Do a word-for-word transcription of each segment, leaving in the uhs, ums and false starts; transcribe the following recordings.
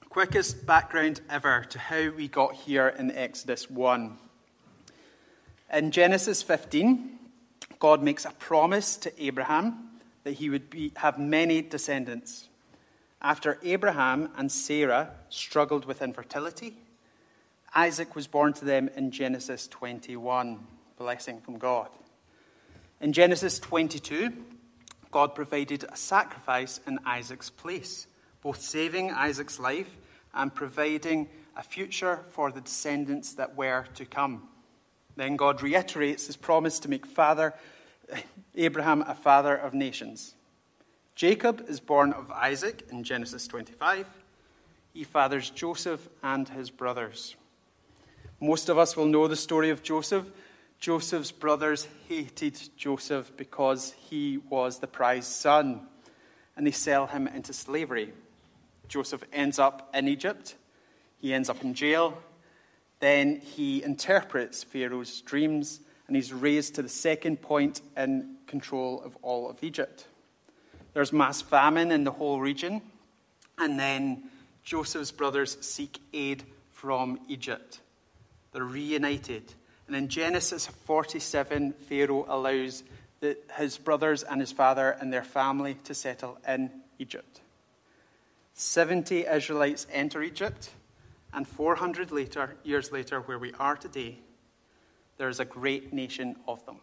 Quickest background ever to how we got here in Exodus one. In Genesis fifteen, God makes a promise to Abraham that he would be, have many descendants. After Abraham and Sarah struggled with infertility, Isaac was born to them in Genesis twenty-one, blessing from God. In Genesis twenty-two, God provided a sacrifice in Isaac's place, both saving Isaac's life and providing a future for the descendants that were to come. Then God reiterates his promise to make father Abraham a father of nations. Jacob is born of Isaac in Genesis twenty-five. He fathers Joseph and his brothers. Most of us will know the story of Joseph. Joseph's brothers hated Joseph because he was the prized son, and they sell him into slavery. Joseph ends up in Egypt. He ends up in jail. Then he interprets Pharaoh's dreams, and he's raised to the second point in control of all of Egypt. There's mass famine in the whole region, and then Joseph's brothers seek aid from Egypt. They're reunited. And in Genesis forty-seven, Pharaoh allows the, his brothers and his father and their family to settle in Egypt. seventy Israelites enter Egypt, and four hundred later, years later, where we are today, there is a great nation of them.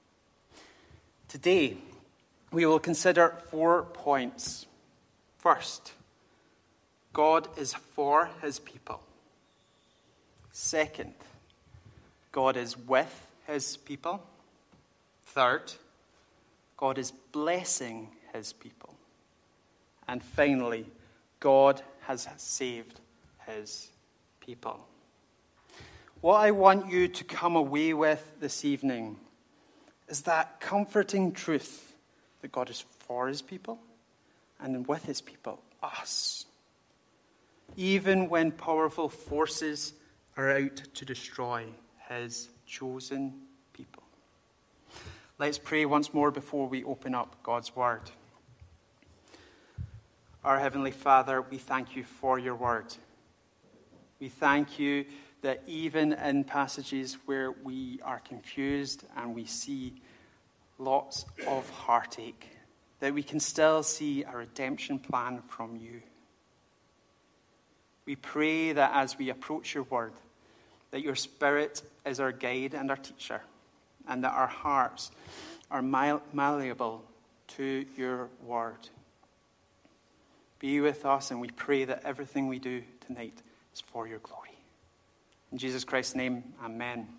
Today, we will consider four points. First, God is for his people. Second, God is with his people. Third, God is blessing his people. And finally, God has saved his people. What I want you to come away with this evening is that comforting truth that God is for his people and with his people, us. Even when powerful forces are out to destroy his chosen people. Let's pray once more before we open up God's word. Our Heavenly Father, we thank you for your word. We thank you that even in passages where we are confused and we see lots of heartache, that we can still see a redemption plan from you. We pray that as we approach your word, that your Spirit is our guide and our teacher, and that our hearts are malleable to your word. Be with us, and we pray that everything we do tonight is for your glory. In Jesus Christ's name, amen.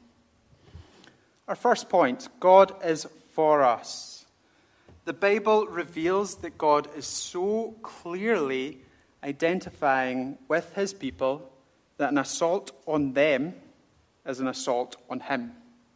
Our first point, God is for us. The Bible reveals that God is so clearly identifying with his people that an assault on them is an assault on him.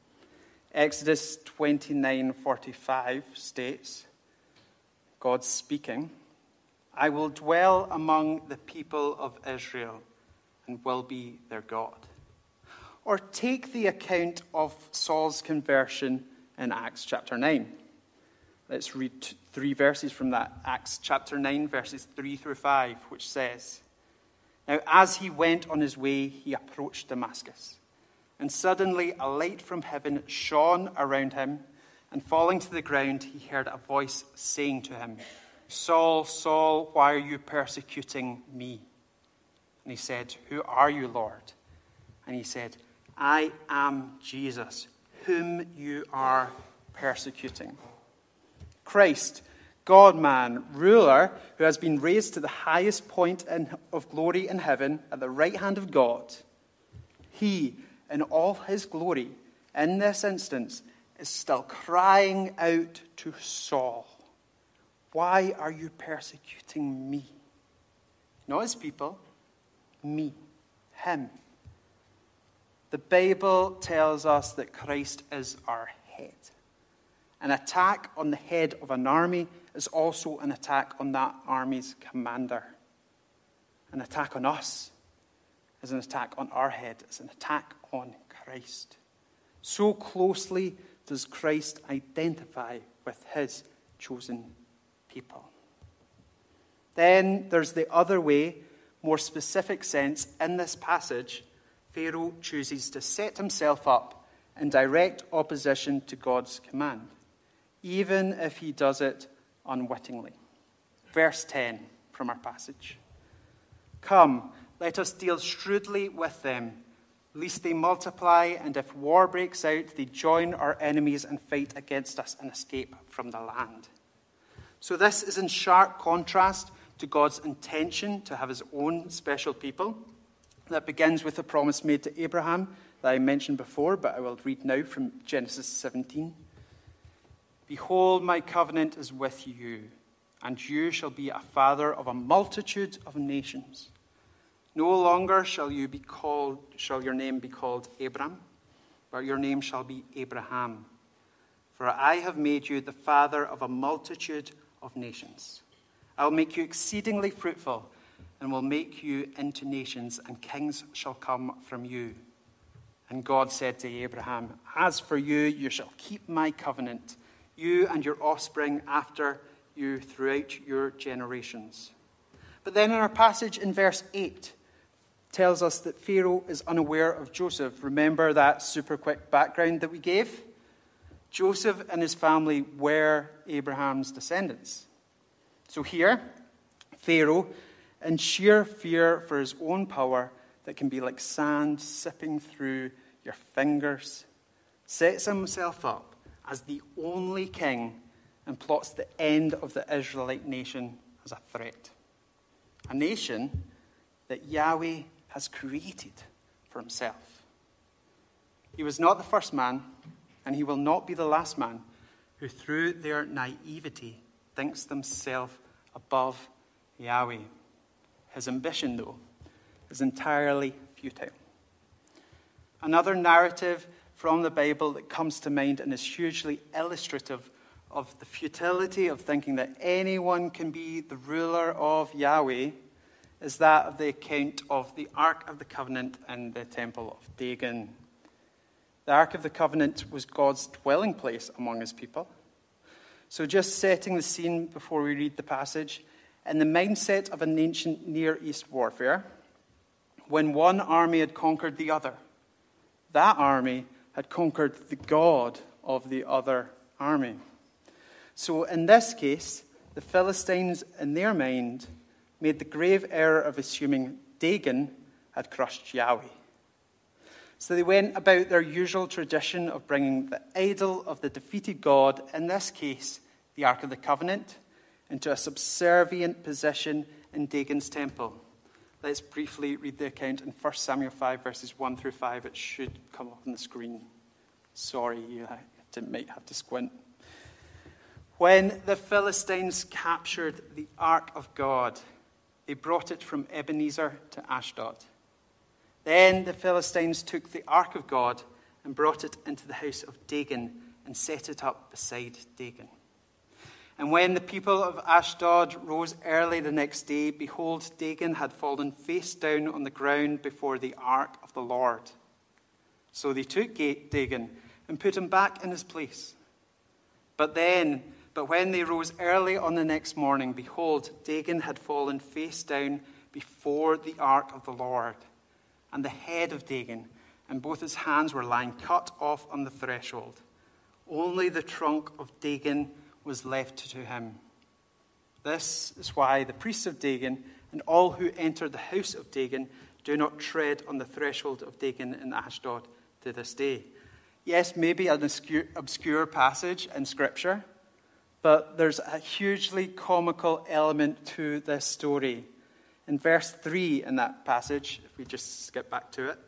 Exodus twenty-nine forty-five states, God speaking, I will dwell among the people of Israel and will be their God. Or take the account of Saul's conversion in Acts chapter nine. Let's read three verses from that. Acts chapter nine, verses three through five, which says, Now as he went on his way, he approached Damascus. And suddenly a light from heaven shone around him, and falling to the ground, he heard a voice saying to him, Saul, Saul, why are you persecuting me? And he said, Who are you, Lord? And he said, I am Jesus, whom you are persecuting. Christ, God-man, ruler, who has been raised to the highest point in, of glory in heaven at the right hand of God, he, in all his glory, in this instance, is still crying out to Saul, Why are you persecuting me? Not his people, me, him. The Bible tells us that Christ is our head. An attack on the head of an army is also an attack on that army's commander. An attack on us is an attack on our head. It's an attack on Christ. So closely does Christ identify with his chosen people. Then there's the other way more specific sense, in this passage, Pharaoh chooses to set himself up in direct opposition to God's command, even if he does it unwittingly. Verse ten from our passage. Come, let us deal shrewdly with them, lest they multiply, and if war breaks out, they join our enemies and fight against us and escape from the land. So this is in sharp contrast to God's intention to have his own special people. That begins with the promise made to Abraham that I mentioned before, but I will read now from Genesis seventeen. Behold, my covenant is with you, and you shall be a father of a multitude of nations. No longer shall you be called, shall your name be called Abram, but your name shall be Abraham. For I have made you the father of a multitude of nations. I will make you exceedingly fruitful, and will make you into nations, and kings shall come from you. And God said to Abraham, as for you, you shall keep my covenant, you and your offspring after you throughout your generations. But then in our passage in verse eight, tells us that Pharaoh is unaware of Joseph. Remember that super quick background that we gave? Joseph and his family were Abraham's descendants. So here, Pharaoh, in sheer fear for his own power that can be like sand sipping through your fingers, sets himself up as the only king and plots the end of the Israelite nation as a threat. A nation that Yahweh has created for himself. He was not the first man, and he will not be the last man who through their naivety thinks themselves above Yahweh. His ambition, though, is entirely futile. Another narrative from the Bible that comes to mind and is hugely illustrative of the futility of thinking that anyone can be the ruler of Yahweh is that of the account of the Ark of the Covenant in the Temple of Dagon. The Ark of the Covenant was God's dwelling place among his people. So just setting the scene before we read the passage, in the mindset of an ancient Near East warfare, when one army had conquered the other, that army had conquered the God of the other army. So in this case, the Philistines, in their mind, made the grave error of assuming Dagon had crushed Yahweh. So they went about their usual tradition of bringing the idol of the defeated God, in this case, the Ark of the Covenant, into a subservient position in Dagon's temple. Let's briefly read the account in First Samuel five, verses one through five. It should come up on the screen. Sorry, you might have to squint. When the Philistines captured the Ark of God, they brought it from Ebenezer to Ashdod. Then the Philistines took the Ark of God and brought it into the house of Dagon and set it up beside Dagon. And when the people of Ashdod rose early the next day, behold, Dagon had fallen face down on the ground before the Ark of the Lord. So they took Dagon and put him back in his place. But then, but when they rose early on the next morning, behold, Dagon had fallen face down before the Ark of the Lord. And the head of Dagon and both his hands were lying cut off on the threshold. Only the trunk of Dagon was left to him. This is why the priests of Dagon and all who enter the house of Dagon do not tread on the threshold of Dagon in Ashdod to this day. Yes, maybe an obscure, obscure passage in Scripture, but there's a hugely comical element to this story. In verse three in that passage, if we just skip back to it,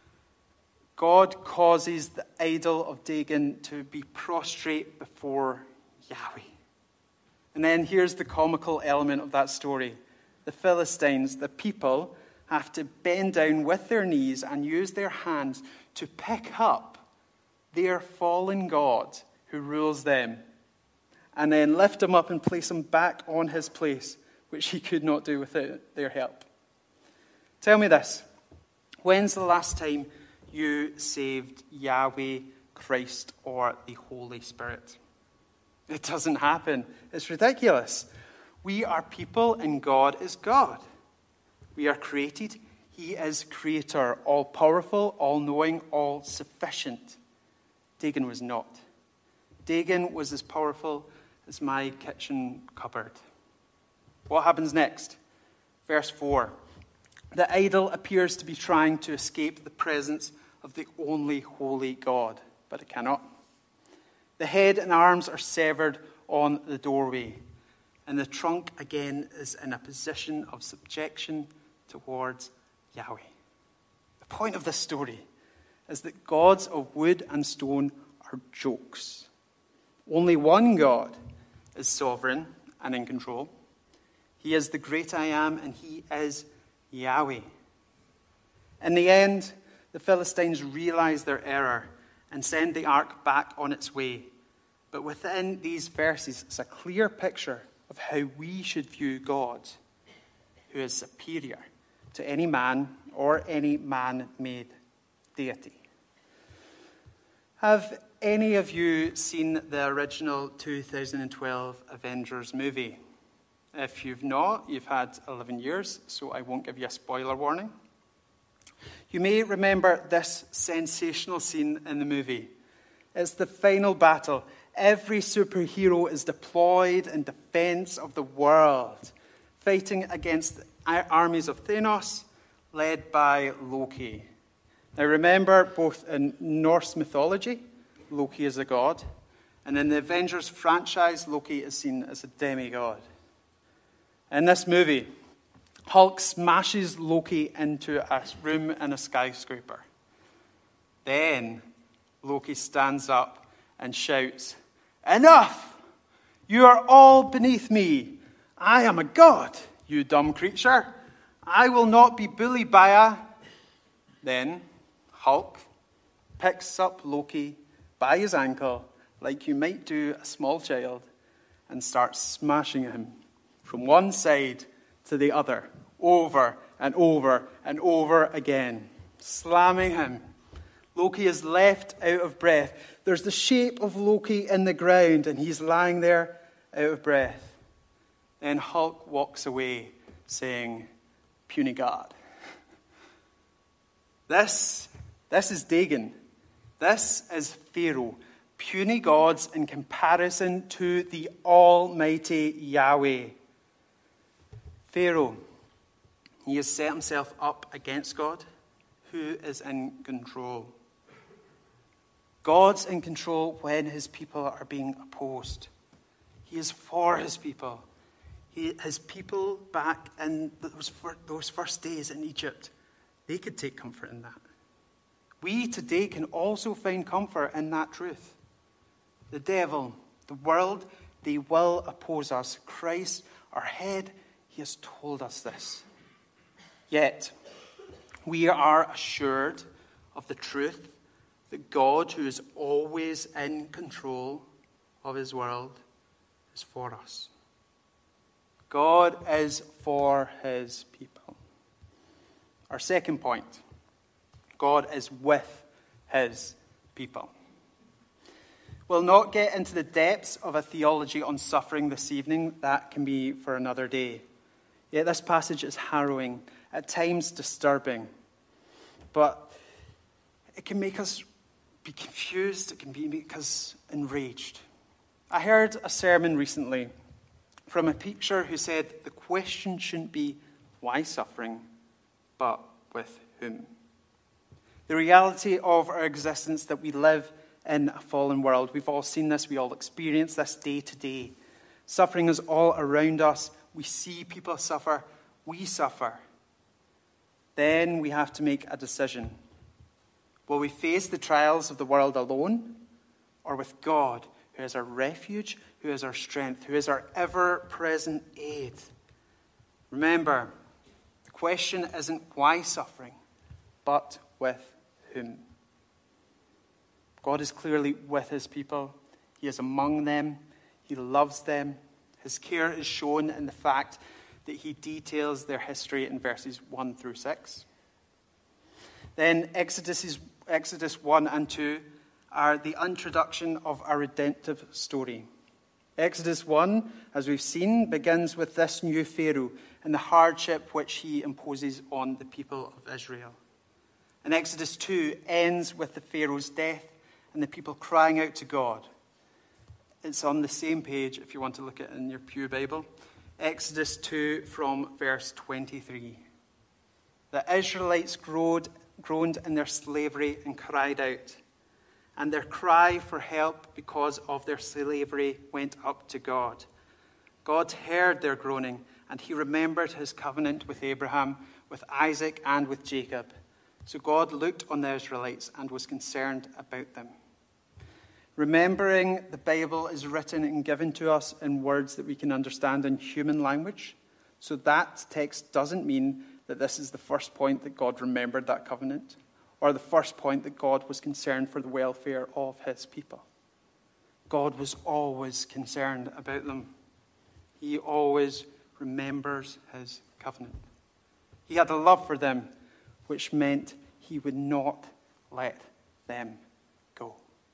God causes the idol of Dagon to be prostrate before Yahweh. And then here's the comical element of that story. The Philistines, the people, have to bend down with their knees and use their hands to pick up their fallen God who rules them, and then lift him up and place him back on his place, which he could not do without their help. Tell me this. When's the last time you saved Yahweh, Christ, or the Holy Spirit? It doesn't happen. It's ridiculous. We are people and God is God. We are created. He is creator, all-powerful, all-knowing, all-sufficient. Dagon was not. Dagon was as powerful as my kitchen cupboard. What happens next? Verse four. The idol appears to be trying to escape the presence of the only holy God, but it cannot. The head and arms are severed on the doorway, and the trunk again is in a position of subjection towards Yahweh. The point of this story is that gods of wood and stone are jokes. Only one God is sovereign and in control. He is the great I am, and he is Yahweh. In the end, the Philistines realize their error and send the ark back on its way. But within these verses, it's a clear picture of how we should view God, who is superior to any man or any man-made deity. Have any of you seen the original two thousand twelve Avengers movie? If you've not, you've had eleven years, so I won't give you a spoiler warning. You may remember this sensational scene in the movie. It's the final battle. Every superhero is deployed in defense of the world, fighting against the armies of Thanos, led by Loki. Now remember, both in Norse mythology, Loki is a god, and in the Avengers franchise, Loki is seen as a demigod. In this movie, Hulk smashes Loki into a room in a skyscraper. Then Loki stands up and shouts, "Enough! You are all beneath me. I am a god, you dumb creature. I will not be bullied by a..." Then Hulk picks up Loki by his ankle, like you might do a small child, and starts smashing him from one side to the other, over and over and over again, slamming him. Loki is left out of breath. There's the shape of Loki in the ground, and he's lying there out of breath. Then Hulk walks away, saying, "Puny God." This, this is Dagon. This is Pharaoh. Puny gods in comparison to the almighty Yahweh. Pharaoh, he has set himself up against God, who is in control. God's in control when his people are being opposed. He is for his people. He, his people back in those, those first days in Egypt, they could take comfort in that. We today can also find comfort in that truth. The devil, the world, they will oppose us. Christ, our head, he has told us this. Yet, we are assured of the truth that God, who is always in control of his world, is for us. God is for his people. Our second point, God is with his people. We'll not get into the depths of a theology on suffering this evening. That can be for another day. Yet this passage is harrowing, at times disturbing, but it can make us be confused. It can be make us enraged. I heard a sermon recently from a preacher who said the question shouldn't be why suffering, but with whom. The reality of our existence, that we live in a fallen world. We've all seen this. We all experience this day to day. Suffering is all around us. We see people suffer. We suffer. Then we have to make a decision. Will we face the trials of the world alone, or with God, who is our refuge, who is our strength, who is our ever-present aid? Remember, the question isn't why suffering, but with whom. God is clearly with his people. He is among them. He loves them. His care is shown in the fact that he details their history in verses one through six. Then Exodus, Exodus one and two are the introduction of a redemptive story. Exodus one, as we've seen, begins with this new Pharaoh and the hardship which he imposes on the people of Israel. And Exodus two ends with the Pharaoh's death and the people crying out to God. It's on the same page if you want to look at it in your Pew Bible. Exodus two from verse twenty-three. The Israelites groaned, groaned in their slavery and cried out. And their cry for help because of their slavery went up to God. God heard their groaning, and he remembered his covenant with Abraham, with Isaac, and with Jacob. So God looked on the Israelites and was concerned about them. Remembering the Bible is written and given to us in words that we can understand in human language. So that text doesn't mean that this is the first point that God remembered that covenant, or the first point that God was concerned for the welfare of his people. God was always concerned about them. He always remembers his covenant. He had a love for them, which meant he would not let them go.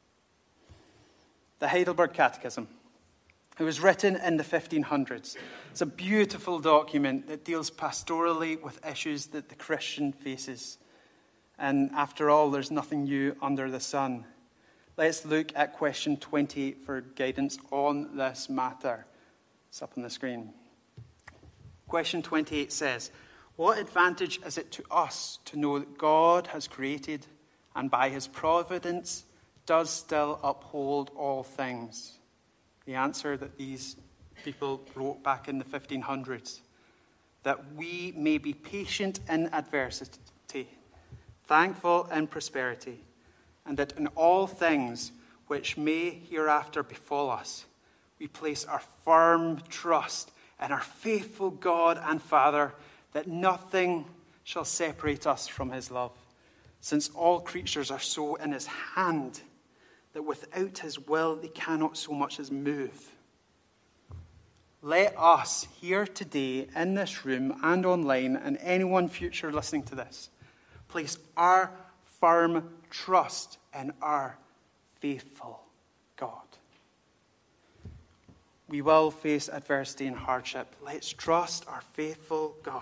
The Heidelberg Catechism. It was written in the fifteen hundreds. It's a beautiful document that deals pastorally with issues that the Christian faces. And after all, there's nothing new under the sun. Let's look at question twenty-eight for guidance on this matter. It's up on the screen. Question twenty-eight says, what advantage is it to us to know that God has created and by his providence does still uphold all things? The answer that these people wrote back in the fifteen hundreds, that we may be patient in adversity, thankful in prosperity, and that in all things which may hereafter befall us, we place our firm trust in our faithful God and Father, that nothing shall separate us from his love, since all creatures are so in his hand that without his will they cannot so much as move. Let us here today in this room and online, and anyone future listening to this, place our firm trust in our faithful God. We will face adversity and hardship. Let's trust our faithful God.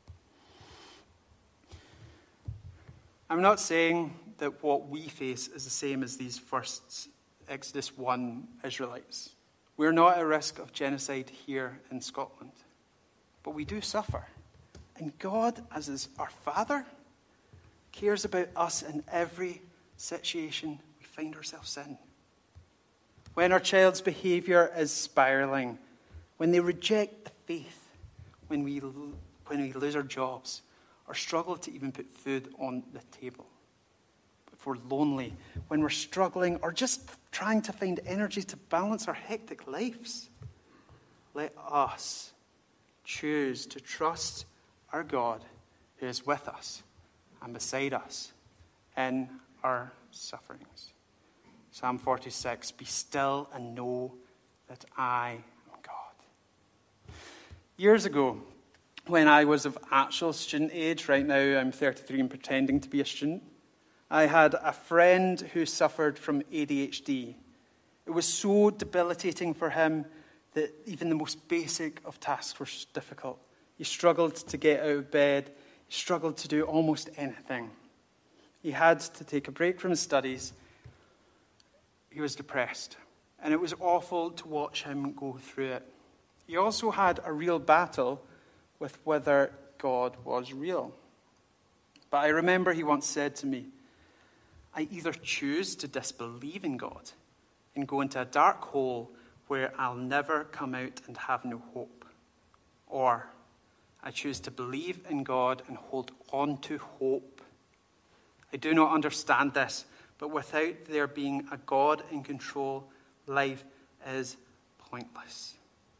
I'm not saying that what we face is the same as these first Exodus one Israelites. We're not at risk of genocide here in Scotland, but we do suffer. And God, as is our Father, cares about us in every situation we find ourselves in. When our child's behavior is spiraling, when they reject the faith, when we, when we lose our jobs, or struggle to even put food on the table, if we're lonely, when we're struggling, or just trying to find energy to balance our hectic lives, let us choose to trust our God who is with us and beside us in our sufferings. Psalm forty-six, be still and know that I am God. Years ago, when I was of actual student age, right now I'm thirty-three and pretending to be a student, I had a friend who suffered from A D H D. It was so debilitating for him that even the most basic of tasks were difficult. He struggled to get out of bed. He struggled to do almost anything. He had to take a break from his studies. He was depressed, and it was awful to watch him go through it. He also had a real battle with whether God was real. But I remember he once said to me, I either choose to disbelieve in God and go into a dark hole where I'll never come out and have no hope, or I choose to believe in God and hold on to hope. I do not understand this, but without there being a God in control, life is pointless.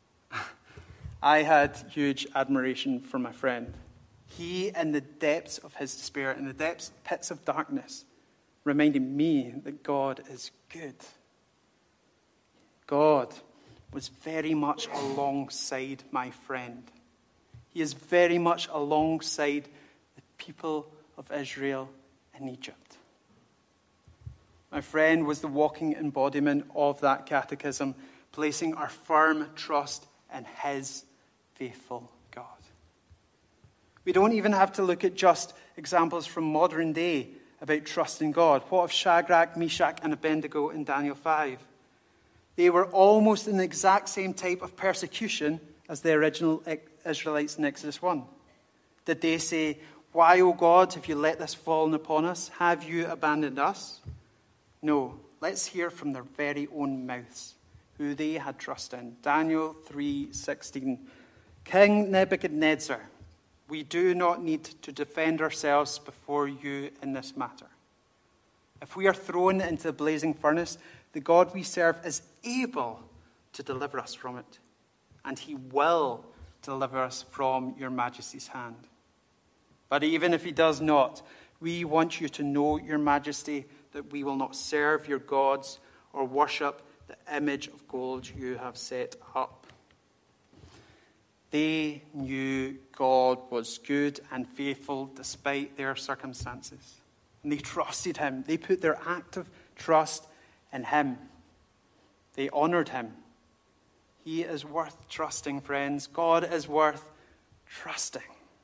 I had huge admiration for my friend. He, in the depths of his despair, in the depths, pits of darkness, reminded me that God is good. God was very much alongside my friend. He is very much alongside the people of Israel in Egypt. My friend was the walking embodiment of that catechism, placing our firm trust in his faithful God. We don't even have to look at just examples from modern day about trusting God. What of Shadrach, Meshach, and Abednego in Daniel five? They were almost in the exact same type of persecution as the original Israelites in Exodus one. Did they say, "Why, O God, have you let this fallen upon us? Have you abandoned us?" No, let's hear from their very own mouths who they had trust in. Daniel three sixteen. King Nebuchadnezzar, we do not need to defend ourselves before you in this matter. If we are thrown into the blazing furnace, the God we serve is able to deliver us from it, and he will deliver us from your majesty's hand. But even if he does not, we want you to know, your majesty, that we will not serve your gods or worship the image of gold you have set up. They knew God was good and faithful despite their circumstances. And they trusted him. They put their active trust in him. They honored him. He is worth trusting, friends. God is worth trusting.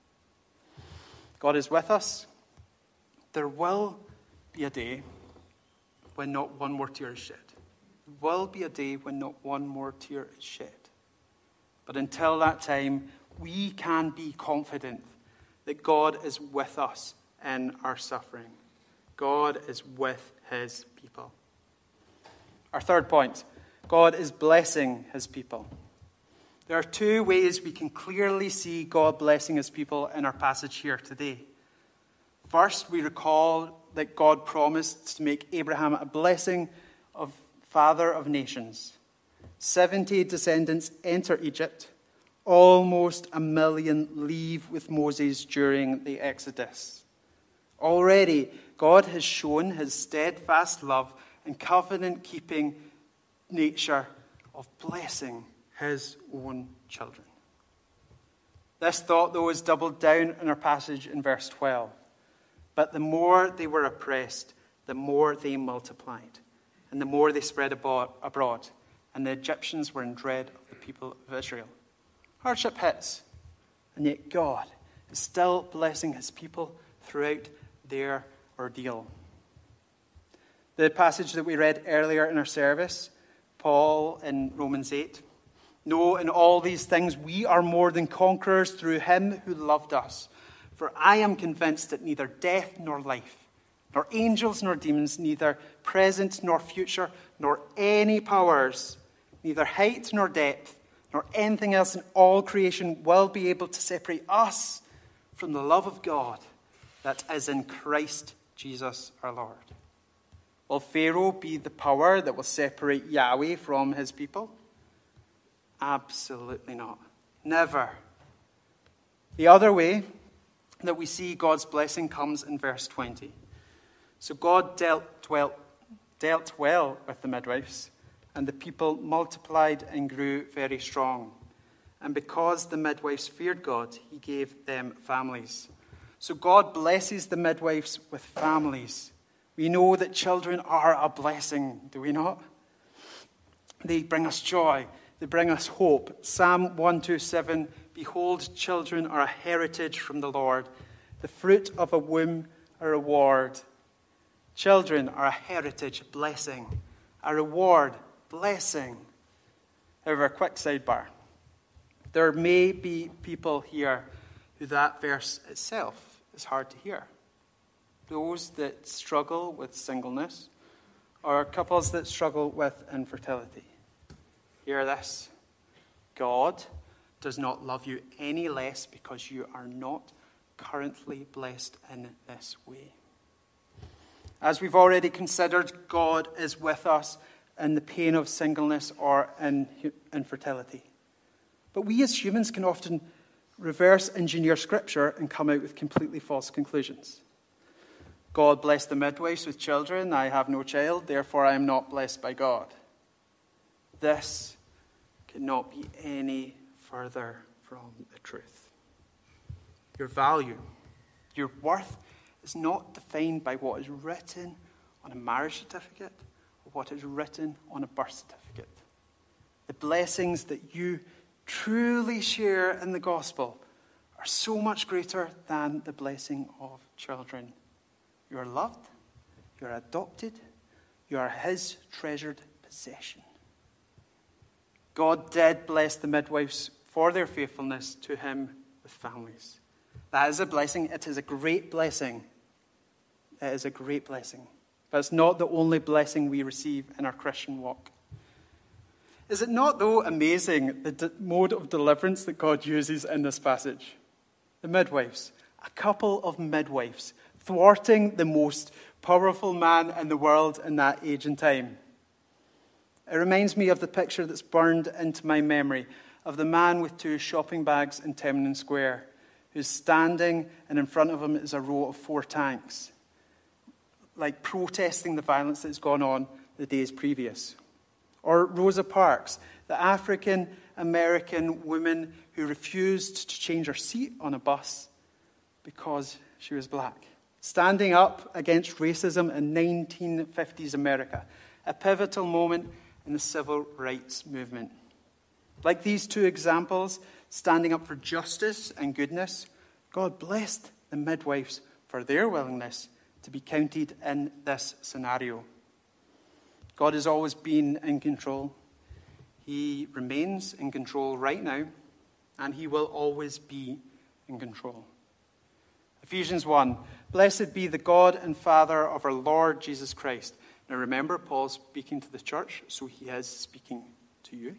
God is with us. There will be a day when not one more tear is shed. There will be a day when not one more tear is shed. But until that time, we can be confident that God is with us in our suffering. God is with his people. Our third point, God is blessing his people. There are two ways we can clearly see God blessing his people in our passage here today. First, we recall that God promised to make Abraham a blessing of father of nations. Seventy descendants enter Egypt. Almost a million leave with Moses during the Exodus. Already, God has shown his steadfast love and covenant-keeping nature of blessing his own children. This thought, though, is doubled down in our passage in verse twelve. But the more they were oppressed, the more they multiplied, and the more they spread abroad, and the Egyptians were in dread of the people of Israel. Hardship hits, and yet God is still blessing his people throughout their ordeal. The passage that we read earlier in our service, Paul in Romans eight, "No, in all these things we are more than conquerors through him who loved us. For I am convinced that neither death nor life, nor angels nor demons, neither present nor future, nor any powers, neither height nor depth, nor anything else in all creation will be able to separate us from the love of God that is in Christ Jesus our Lord." Will Pharaoh be the power that will separate Yahweh from his people? Absolutely not. Never. The other way that we see God's blessing comes in verse twenty. So God dealt, dwelt, dealt well with the midwives, and the people multiplied and grew very strong. And because the midwives feared God, he gave them families. So God blesses the midwives with families. We know that children are a blessing, do we not? They bring us joy. They bring us hope. Psalm one twenty-seven, "Behold, children are a heritage from the Lord, the fruit of a womb a reward." Children are a heritage, a blessing, a reward, blessing. However, a quick sidebar. There may be people here who that verse itself is hard to hear. Those that struggle with singleness, or couples that struggle with infertility. Hear this. God does not love you any less because you are not currently blessed in this way. As we've already considered, God is with us in the pain of singleness or in infertility. But we as humans can often reverse engineer Scripture and come out with completely false conclusions. God blessed the midwives with children. I have no child, therefore I am not blessed by God. This cannot be any further from the truth. Your value, your worth is not defined by what is written on a marriage certificate or what is written on a birth certificate. The blessings that you truly share in the gospel are so much greater than the blessing of children. You are loved, you are adopted, you are his treasured possession. God did bless the midwives for their faithfulness to him with families. That is a blessing. It is a great blessing. It is a great blessing. But it's not the only blessing we receive in our Christian walk. Is it not, though, amazing the de- mode of deliverance that God uses in this passage? The midwives, a couple of midwives, thwarting the most powerful man in the world in that age and time. It reminds me of the picture that's burned into my memory of the man with two shopping bags in Temnin Square, who's standing and in front of him is a row of four tanks, like protesting the violence that's gone on the days previous. Or Rosa Parks, the African-American woman who refused to change her seat on a bus because she was black, standing up against racism in nineteen fifties America, a pivotal moment in the civil rights movement. Like these two examples, standing up for justice and goodness, God blessed the midwives for their willingness to be counted in this scenario. God has always been in control. He remains in control right now, and he will always be in control. Ephesians one, blessed be the God and Father of our Lord Jesus Christ. Now remember, Paul's speaking to the church, so he is speaking to you.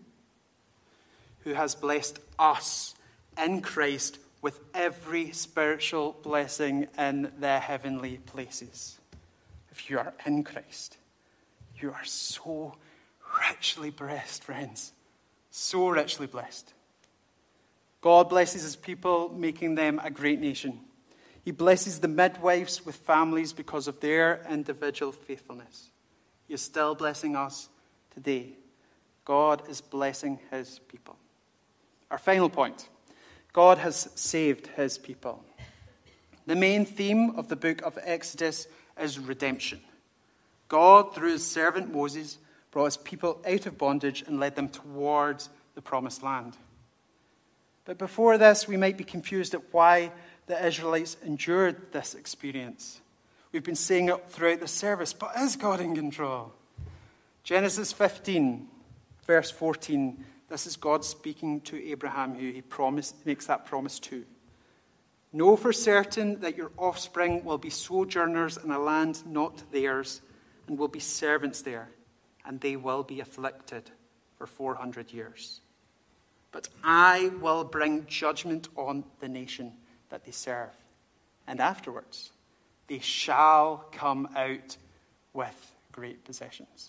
Who has blessed us in Christ with every spiritual blessing in the heavenly places. If you are in Christ, you are so richly blessed, friends. So richly blessed. God blesses his people, making them a great nation. He blesses the midwives with families because of their individual faithfulness. He is still blessing us today. God is blessing his people. Our final point. God has saved his people. The main theme of the book of Exodus is redemption. God, through his servant Moses, brought his people out of bondage and led them towards the promised land. But before this, we might be confused at why the Israelites endured this experience. We've been saying it throughout the service, but is God in control? Genesis fifteen, verse fourteen, this is God speaking to Abraham, who he promised, makes that promise to. Know for certain that your offspring will be sojourners in a land not theirs, and will be servants there, and they will be afflicted for four hundred years. But I will bring judgment on the nation that they serve, and afterwards they shall come out with great possessions.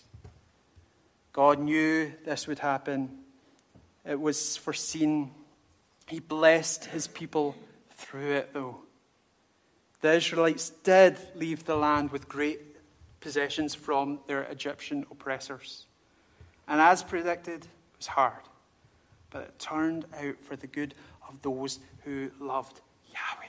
God knew this would happen. It was foreseen. He blessed his people through it, though. The Israelites did leave the land with great possessions from their Egyptian oppressors. And as predicted, it was hard. But it turned out for the good of those who loved Yahweh.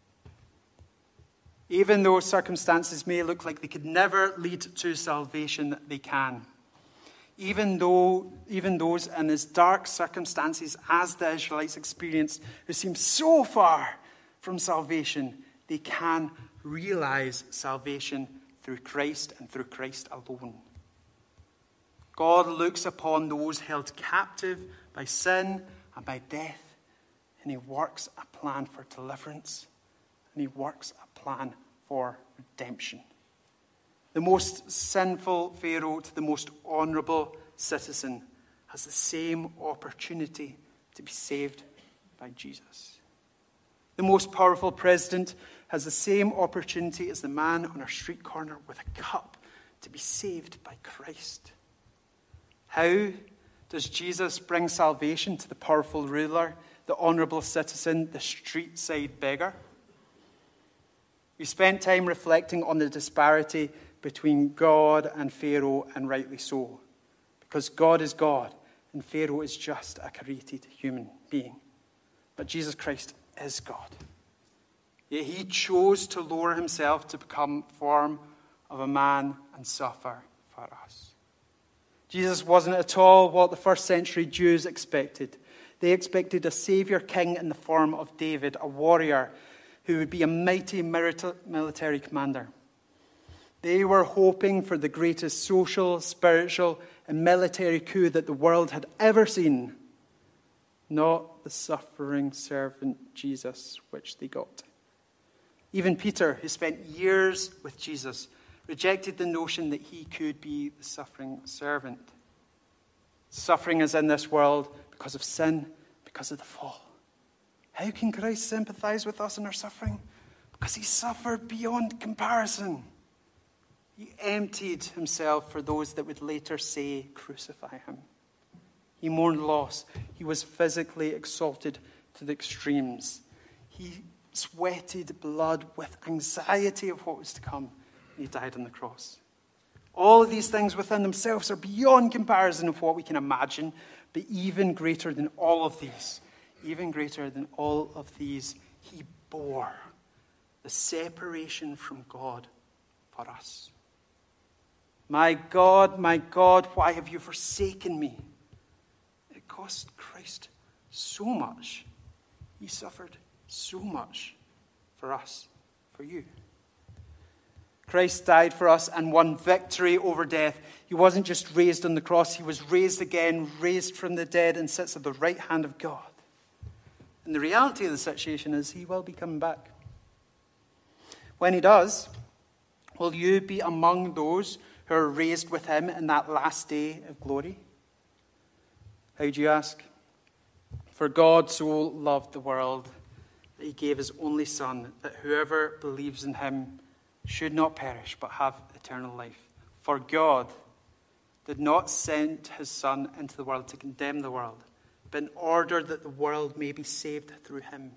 Even though circumstances may look like they could never lead to salvation, they can. Even though, even those in as dark circumstances as the Israelites experienced, who seem so far from salvation, they can realize salvation through Christ and through Christ alone. God looks upon those held captive by sin and by death, and he works a plan for deliverance, and he works a plan for redemption. The most sinful Pharaoh to the most honorable citizen has the same opportunity to be saved by Jesus. The most powerful president has the same opportunity as the man on our street corner with a cup to be saved by Christ. How does Jesus bring salvation to the powerful ruler, the honorable citizen, the street side beggar? We spent time reflecting on the disparity between God and Pharaoh, and rightly so. Because God is God, and Pharaoh is just a created human being. But Jesus Christ is God. Yet he chose to lower himself to become form of a man and suffer for us. Jesus wasn't at all what the first century Jews expected. They expected a savior king in the form of David, a warrior who would be a mighty military commander. They were hoping for the greatest social, spiritual, and military coup that the world had ever seen, not the suffering servant Jesus, which they got. Even Peter, who spent years with Jesus, rejected the notion that he could be the suffering servant. Suffering is in this world because of sin, because of the fall. How can Christ sympathize with us in our suffering? Because he suffered beyond comparison. He emptied himself for those that would later say, crucify him. He mourned loss. He was physically exalted to the extremes. He sweated blood with anxiety of what was to come. And he died on the cross. All of these things within themselves are beyond comparison of what we can imagine, but even greater than all of these, even greater than all of these, he bore the separation from God for us. My God, my God, why have you forsaken me? It cost Christ so much. He suffered so much for us, for you. Christ died for us and won victory over death. He wasn't just raised on the cross, he was raised again, raised from the dead, and sits at the right hand of God. And the reality of the situation is he will be coming back. When he does, will you be among those who are raised with him in that last day of glory? How do you ask? For God so loved the world that he gave his only Son, that whoever believes in him should not perish but have eternal life. For God did not send his Son into the world to condemn the world, but in order that the world may be saved through him.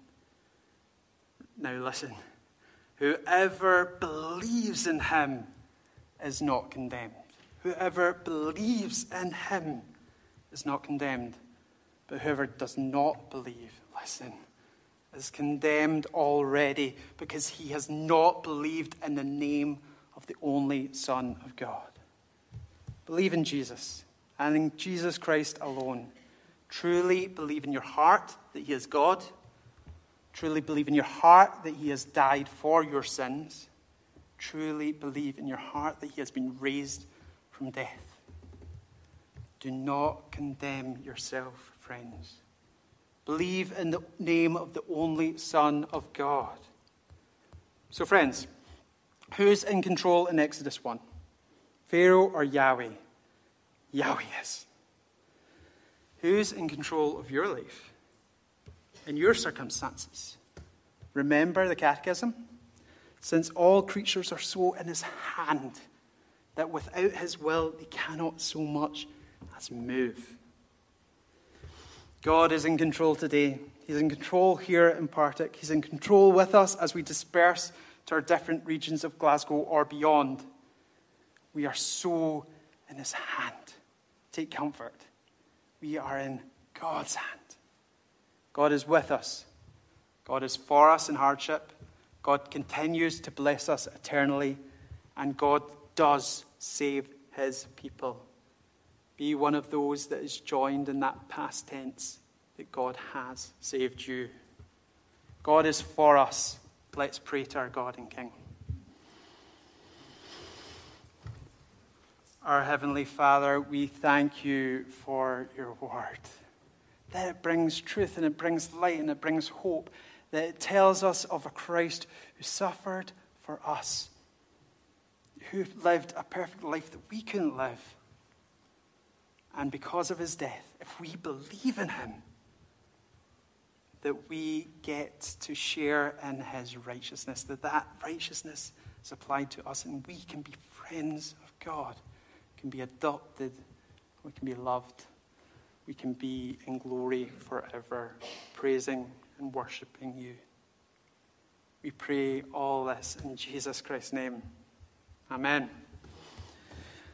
Now listen, whoever believes in him is not condemned. Whoever believes in him is not condemned. But whoever does not believe, listen, is condemned already because he has not believed in the name of the only Son of God. Believe in Jesus and in Jesus Christ alone. Truly believe in your heart that he is God. Truly believe in your heart that he has died for your sins. Truly believe in your heart that he has been raised from death. Do not condemn yourself, friends. Believe in the name of the only Son of God. So, friends, who's in control in Exodus one? Pharaoh or Yahweh? Yahweh is. Who's in control of your life? In your circumstances? Remember the catechism? Since all creatures are so in his hand, that without his will they cannot so much as move. God is in control today. He's in control here in Partick. He's in control with us as we disperse to our different regions of Glasgow or beyond. We are so in his hand. Take comfort. We are in God's hand. God is with us. God is for us in hardship. God continues to bless us eternally, and God does save his people. Be one of those that is joined in that past tense, that God has saved you. God is for us. Let's pray to our God and King. Our Heavenly Father, we thank you for your word. That it brings truth and it brings light and it brings hope. That it tells us of a Christ who suffered for us, who lived a perfect life that we couldn't live. And because of his death, if we believe in him, that we get to share in his righteousness, that that righteousness is applied to us and we can be friends of God, can be adopted, we can be loved, we can be in glory forever, praising and worshipping you. We pray all this in Jesus Christ's name. Amen.